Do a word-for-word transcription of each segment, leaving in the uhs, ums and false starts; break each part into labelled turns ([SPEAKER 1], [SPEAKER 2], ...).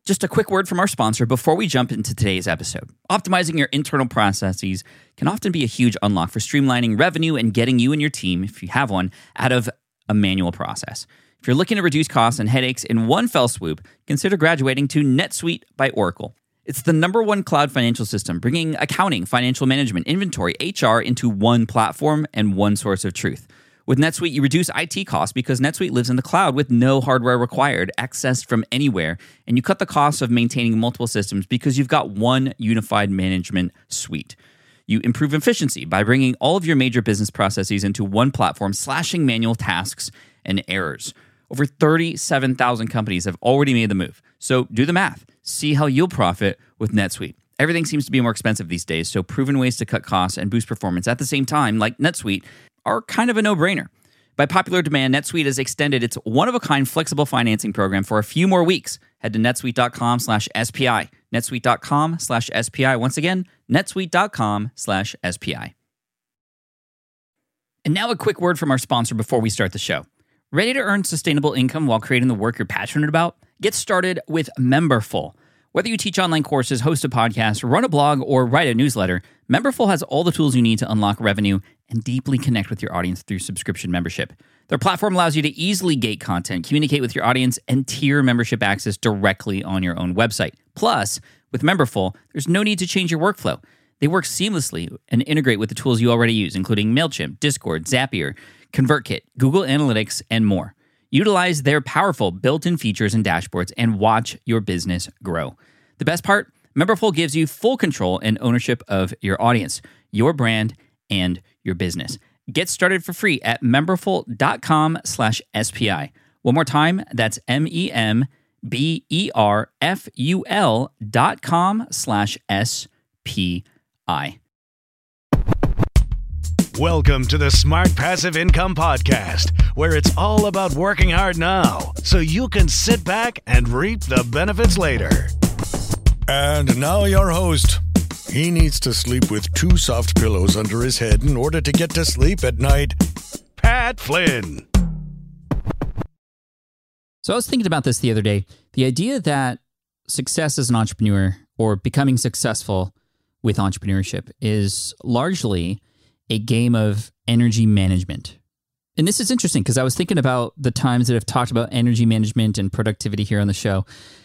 [SPEAKER 1] Just a quick word from our sponsor before we jump into today's episode. Optimizing your internal processes can often be a huge unlock for streamlining revenue and getting you and your team, if you have one, out of a manual process. If you're looking to reduce costs and headaches in one fell swoop, consider graduating to NetSuite by Oracle. It's the number one cloud financial system, bringing accounting, financial management, inventory, H R into one platform and one source of truth. With NetSuite, you reduce I T costs because NetSuite lives in the cloud with no hardware required, accessed from anywhere, and you cut the cost of maintaining multiple systems because you've got one unified management suite. You improve efficiency by bringing all of your major business processes into one platform, slashing manual tasks and errors. Over thirty-seven thousand companies have already made the move. So do the math. See how you'll profit with NetSuite. Everything seems to be more expensive these days, so proven ways to cut costs and boost performance at the same time, like NetSuite, are kind of a no-brainer. By popular demand, NetSuite has extended its one-of-a-kind flexible financing program for a few more weeks. Head to netsuite.com slash SPI. netsuite.com slash SPI. Once again, netsuite.com slash SPI. And now a quick word from our sponsor before we start the show. Ready to earn sustainable income while creating the work you're passionate about? Get started with Memberful. Whether you teach online courses, host a podcast, run a blog, or write a newsletter, Memberful has all the tools you need to unlock revenue and deeply connect with your audience through subscription membership. Their platform allows you to easily gate content, communicate with your audience, and tier membership access directly on your own website. Plus, with Memberful, there's no need to change your workflow. They work seamlessly and integrate with the tools you already use, including MailChimp, Discord, Zapier, ConvertKit, Google Analytics, and more. Utilize their powerful built-in features and dashboards and watch your business grow. The best part? Memberful gives you full control and ownership of your audience, your brand, and your business. Get started for free at memberful.com slash SPI. One more time, that's M-E-M-B-E-R-F-U-L dot com slash S-P-I.
[SPEAKER 2] Welcome to the Smart Passive Income Podcast, where it's all about working hard now so you can sit back and reap the benefits later.
[SPEAKER 3] And now your host. He needs to sleep with two soft pillows under his head in order to get to sleep at night.
[SPEAKER 2] Pat Flynn.
[SPEAKER 1] So I was thinking about this the other day. The idea that success as an entrepreneur or becoming successful with entrepreneurship is largely a game of energy management. And this is interesting because I was thinking about the times that I've talked about energy management and productivity here on the show.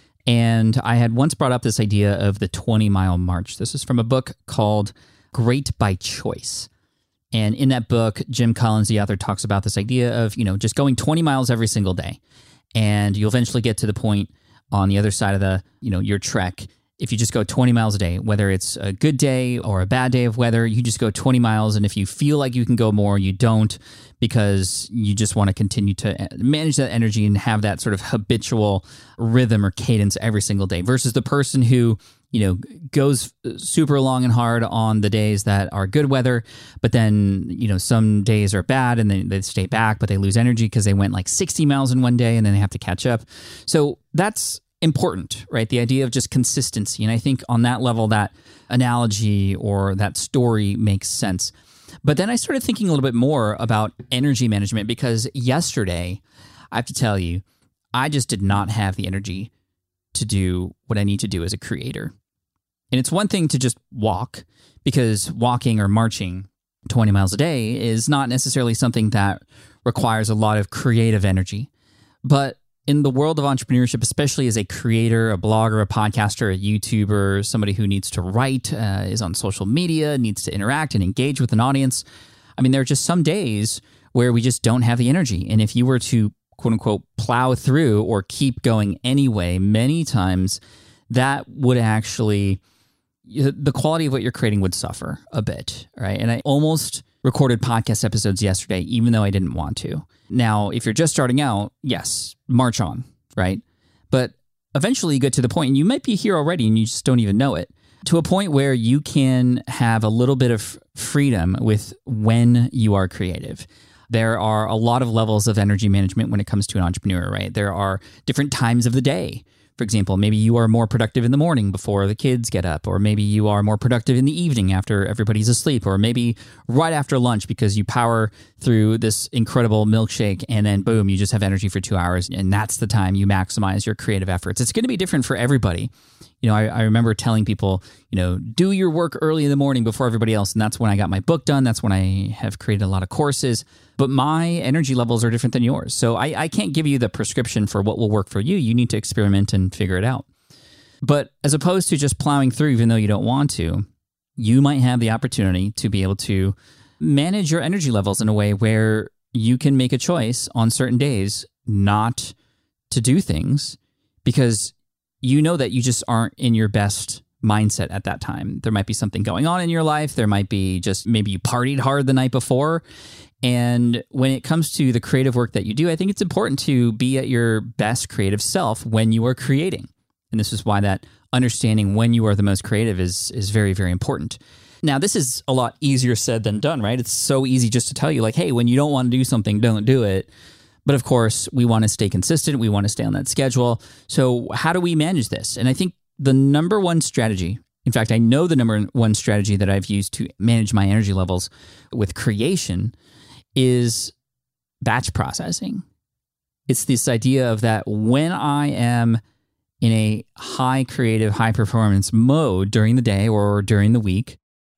[SPEAKER 1] And I had once brought up this idea of the twenty-mile march. This is from a book called Great by Choice. And in that book, Jim Collins, the author, talks about this idea of, you know, just going twenty miles every single day. And you'll eventually get to the point on the other side of the, you know, your trek. If you just go twenty miles a day, whether it's a good day or a bad day of weather, you just go twenty miles. And if you feel like you can go more, you don't, because you just want to continue to manage that energy and have that sort of habitual rhythm or cadence every single day versus the person who, you know, goes super long and hard on the days that are good weather, but then, you know, some days are bad and then they stay back, but they lose energy because they went like sixty miles in one day and then they have to catch up. So that's important, right? The idea of just consistency. And I think on that level, that analogy or that story makes sense. But then I started thinking a little bit more about energy management because yesterday, I have to tell you, I just did not have the energy to do what I need to do as a creator. And it's one thing to just walk, because walking or marching twenty miles a day is not necessarily something that requires a lot of creative energy. But in the world of entrepreneurship, especially as a creator, a blogger, a podcaster, a YouTuber, somebody who needs to write, uh, is on social media, needs to interact and engage with an audience, I mean, there are just some days where we just don't have the energy. And if you were to, quote unquote, plow through or keep going anyway, many times that would actually, the quality of what you're creating would suffer a bit, right? And I almost recorded podcast episodes yesterday, even though I didn't want to. Now, if you're just starting out, yes, march on, right? But eventually you get to the point, and you might be here already and you just don't even know it, to a point where you can have a little bit of freedom with when you are creative. There are a lot of levels of energy management when it comes to an entrepreneur, right? There are different times of the day For example, maybe you are more productive in the morning before the kids get up, or maybe you are more productive in the evening after everybody's asleep, or maybe right after lunch because you power through this incredible milkshake and then boom, you just have energy for two hours and that's the time you maximize your creative efforts. It's going to be different for everybody. You know, I, I remember telling people, you know, do your work early in the morning before everybody else. And that's when I got my book done. That's when I have created a lot of courses. But my energy levels are different than yours. So I, I can't give you the prescription for what will work for you. You need to experiment and figure it out. But as opposed to just plowing through, even though you don't want to, you might have the opportunity to be able to manage your energy levels in a way where you can make a choice on certain days not to do things because you know that you just aren't in your best mindset at that time. There might be something going on in your life. There might be just maybe you partied hard the night before. And when it comes to the creative work that you do, I think it's important to be at your best creative self when you are creating. And this is why that understanding when you are the most creative is, is very, very important. Now, this is a lot easier said than done, right? It's so easy just to tell you like, hey, when you don't want to do something, don't do it. But of course, we want to stay consistent. We want to stay on that schedule. So how do we manage this? And I think the number one strategy, in fact, I know the number one strategy that I've used to manage my energy levels with creation is batch processing. It's this idea of that when I am in a high creative, high performance mode during the day or during the week,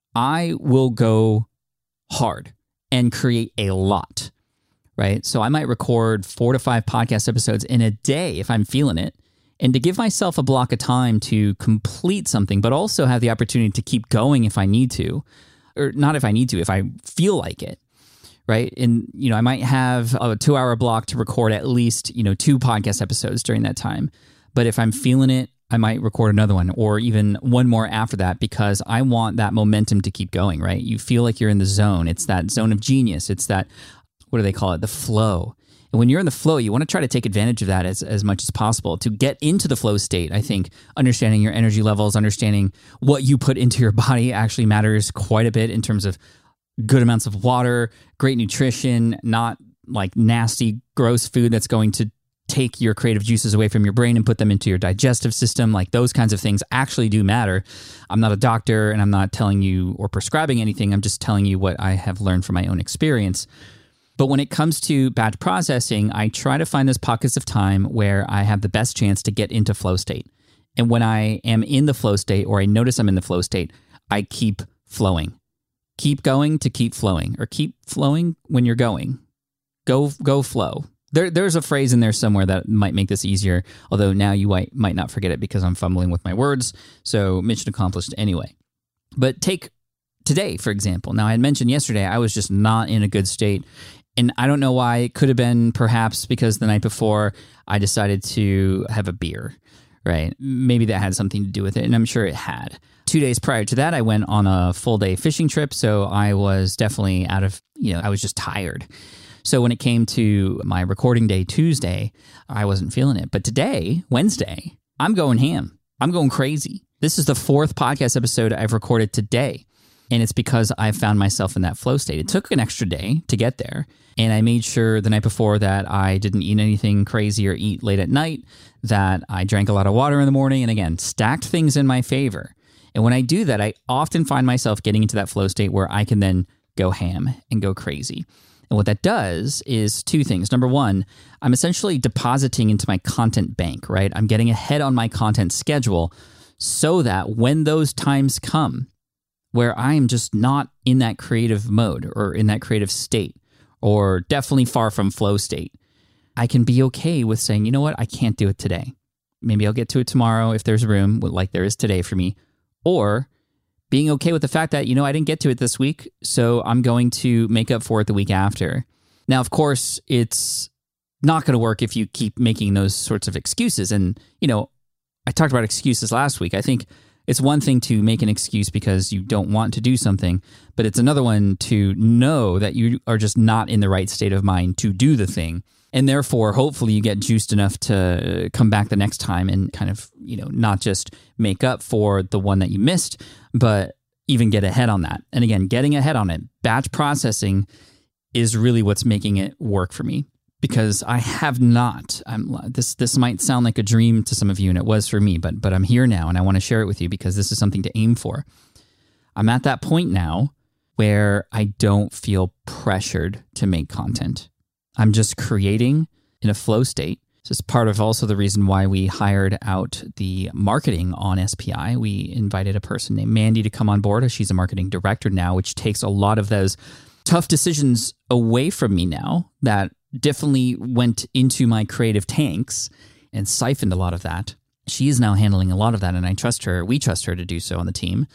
[SPEAKER 1] I will go hard and create a lot. Right? So I might record four to five podcast episodes in a day if I'm feeling it. And to give myself a block of time to complete something, but also have the opportunity to keep going if I need to, or not if I need to, if I feel like it. Right? And, you know, I might have a two hour block to record at least, you know, two podcast episodes during that time. But if I'm feeling it, I might record another one or even one more after that because I want that momentum to keep going, right? You feel like you're in the zone. It's that zone of genius. It's that, what do they call it? The flow. And when you're in the flow, you want to try to take advantage of that as, as much as possible. To get into the flow state, I think understanding your energy levels, understanding what you put into your body actually matters quite a bit in terms of good amounts of water, great nutrition, not like nasty, gross food that's going to take your creative juices away from your brain and put them into your digestive system. Like those kinds of things actually do matter. I'm not a doctor and I'm not telling you or prescribing anything. I'm just telling you what I have learned from my own experience. But when it comes to batch processing, I try to find those pockets of time where I have the best chance to get into flow state. And when I am in the flow state or I notice I'm in the flow state, I keep flowing. Keep going to keep flowing, or keep flowing when you're going. Go, go flow. There, there's a phrase in there somewhere that might make this easier, although now you might, might not forget it because I'm fumbling with my words. So mission accomplished anyway. But take today, for example. Now, I had mentioned yesterday I was just not in a good state. And I don't know why. It could have been perhaps because the night before I decided to have a beer, right? Maybe that had something to do with it, and I'm sure it had. Two days prior to that, I went on a full day fishing trip, so I was definitely out of, you know, I was just tired. So when it came to my recording day Tuesday, I wasn't feeling it. But today, Wednesday, I'm going ham. I'm going crazy. This is the fourth podcast episode I've recorded today. And it's because I found myself in that flow state. It took an extra day to get there. And I made sure the night before that I didn't eat anything crazy or eat late at night, that I drank a lot of water in the morning, and again, stacked things in my favor. And when I do that, I often find myself getting into that flow state where I can then go ham and go crazy. And what that does is two things. Number one, I'm essentially depositing into my content bank, right? I'm getting ahead on my content schedule so that when those times come, where I am just not in that creative mode or in that creative state, or definitely far from flow state, I can be okay with saying, you know what, I can't do it today. Maybe I'll get to it tomorrow if there's room, like there is today for me. Or being okay with the fact that, you know, I didn't get to it this week, so I'm going to make up for it the week after. Now, of course, it's not going to work if you keep making those sorts of excuses. And, you know, I talked about excuses last week. I think it's one thing to make an excuse because you don't want to do something, but it's another one to know that you are just not in the right state of mind to do the thing. And therefore, hopefully you get juiced enough to come back the next time and kind of, you know, not just make up for the one that you missed, but even get ahead on that. And again, getting ahead on it, batch processing is really what's making it work for me. because I have not. I'm, this this might sound like a dream to some of you, and it was for me, but but I'm here now, and I want to share it with you because this is something to aim for. I'm at that point now where I don't feel pressured to make content. I'm just creating in a flow state. This is part of also the reason why we hired out the marketing on S P I. We invited a person named Mandy to come on board. She's a marketing director now, which takes a lot of those tough decisions away from me now that definitely went into my creative tanks and siphoned a lot of that. She is now handling a lot of that, and I trust her. We trust her to do so on the team,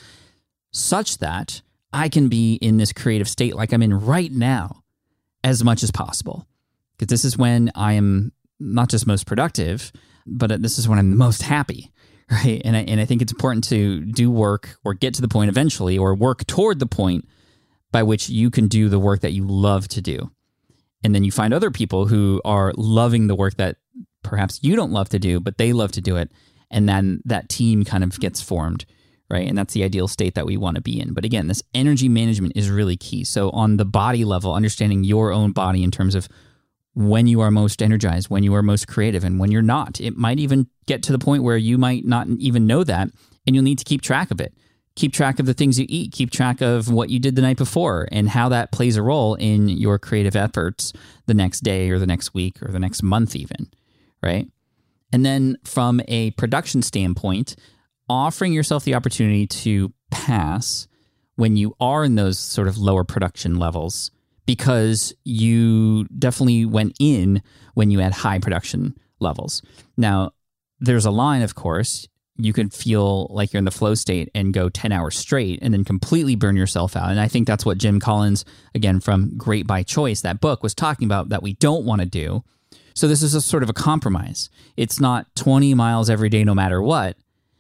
[SPEAKER 1] such that I can be in this creative state like I'm in right now as much as possible. Because this is when I am not just most productive, but this is when I'm most happy, right? And I, and I think it's important to do work or get to the point eventually, or work toward the point by which you can do the work that you love to do. And then you find other people who are loving the work that perhaps you don't love to do, but they love to do it. And then that team kind of gets formed, right? And that's the ideal state that we want to be in. But again, this energy management is really key. So on the body level, understanding your own body in terms of when you are most energized, when you are most creative, and when you're not. It might even get to the point where you might not even know that, and you'll need to keep track of it. Keep track of the things you eat. Keep track of what you did the night before and how that plays a role in your creative efforts the next day or the next week or the next month even, right? And then from a production standpoint, offering yourself the opportunity to pass when you are in those sort of lower production levels, because you definitely went in when you had high production levels. Now, there's a line, of course. You could feel like you're in the flow state and go ten hours straight and then completely burn yourself out. And I think that's what Jim Collins, again, from Great by Choice, that book, was talking about, that we don't want to do. So this is a sort of a compromise. It's not twenty miles every day no matter what.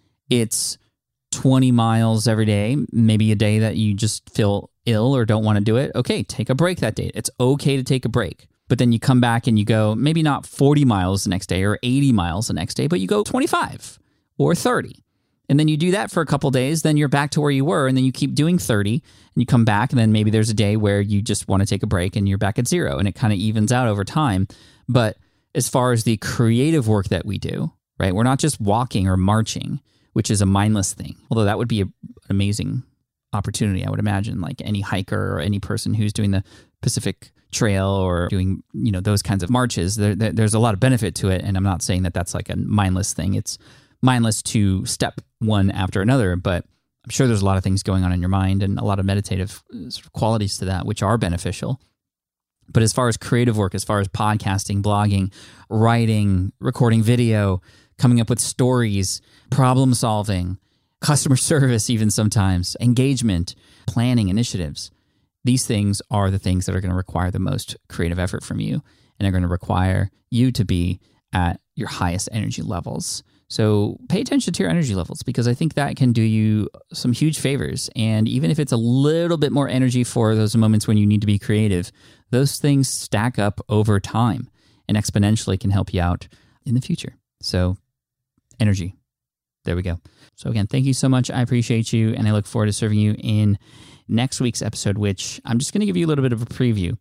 [SPEAKER 1] It's twenty miles every day, maybe a day that you just feel ill or don't want to do it. Okay, take a break that day. It's okay to take a break. But then you come back and you go maybe not forty miles the next day or eighty miles the next day, but you go twenty-five or thirty. And then you do that for a couple days, then you're back to where you were, and then you keep doing thirty, and you come back, and then maybe there's a day where you just want to take a break and you're back at zero, and it kind of evens out over time. But as far as the creative work that we do, right, we're not just walking or marching, which is a mindless thing, although that would be a, an amazing opportunity, I would imagine, like any hiker or any person who's doing the Pacific Trail or doing, you know, those kinds of marches. There, there, there's a lot of benefit to it, and I'm not saying that that's like a mindless thing. It's mindless to step one after another, but I'm sure there's a lot of things going on in your mind and a lot of meditative sort of qualities to that, which are beneficial. But as far as creative work, as far as podcasting, blogging, writing, recording video, coming up with stories, problem solving, customer service, even sometimes, engagement, planning, initiatives. These things are the things that are going to require the most creative effort from you, and are going to require you to be at your highest energy levels. So pay attention to your energy levels, because I think that can do you some huge favors. And even if it's a little bit more energy for those moments when you need to be creative, those things stack up over time and exponentially can help you out in the future. So energy. There we go. So again, thank you so much. I appreciate you, and I look forward to serving you in next week's episode, which I'm just going to give you a little bit of a preview.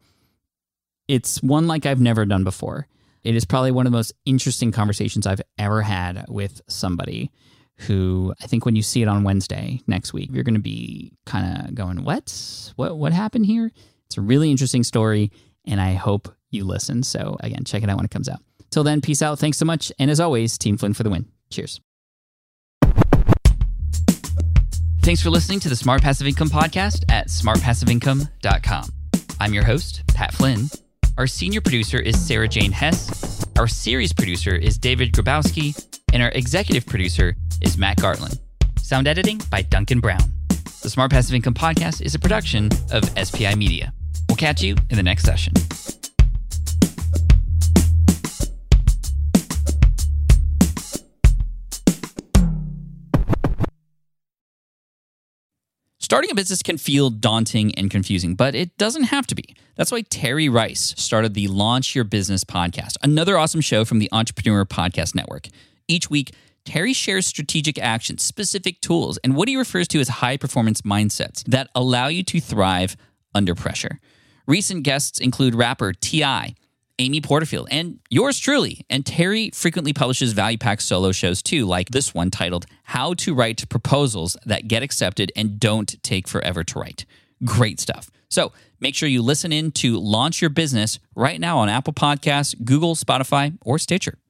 [SPEAKER 1] It's one like I've never done before. It is probably one of the most interesting conversations I've ever had with somebody who, I think when you see it on Wednesday next week, you're going to be kind of going, what? What what happened here? It's a really interesting story, and I hope you listen. So again, check it out when it comes out. Till then, peace out. Thanks so much. And as always, Team Flynn for the win. Cheers. Thanks for listening to the Smart Passive Income Podcast at smart passive income dot com. I'm your host, Pat Flynn. Our senior producer is Sarah Jane Hess. Our series producer is David Grabowski. And our executive producer is Matt Gartland. Sound editing by Duncan Brown. The Smart Passive Income Podcast is a production of S P I Media. We'll catch you in the next session. Starting a business can feel daunting and confusing, but it doesn't have to be. That's why Terry Rice started the Launch Your Business podcast, another awesome show from the Entrepreneur Podcast Network. Each week, Terry shares strategic actions, specific tools, and what he refers to as high-performance mindsets that allow you to thrive under pressure. Recent guests include rapper T I, Amy Porterfield, and yours truly. And Terry frequently publishes value pack solo shows too, like this one titled How to Write Proposals That Get Accepted and Don't Take Forever to Write. Great stuff. So make sure you listen in to Launch Your Business right now on Apple Podcasts, Google, Spotify, or Stitcher.